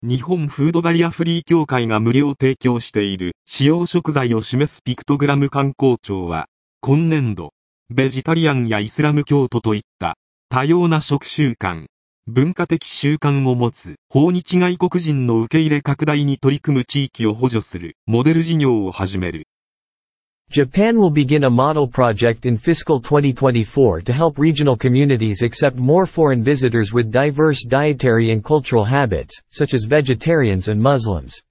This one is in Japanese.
日本フードバリアフリー協会が無料提供している使用食材を示すピクトグラム観光庁は、今年度、ベジタリアンやイスラム教徒といった多様な食習慣、文化的習慣を持つ訪日外国人の受け入れ拡大に取り組む地域を補助するモデル事業を始める。 Japan will begin a model project in fiscal 2024 to help regional communities accept more foreign visitors with diverse dietary and cultural habits, such as vegetarians and Muslims.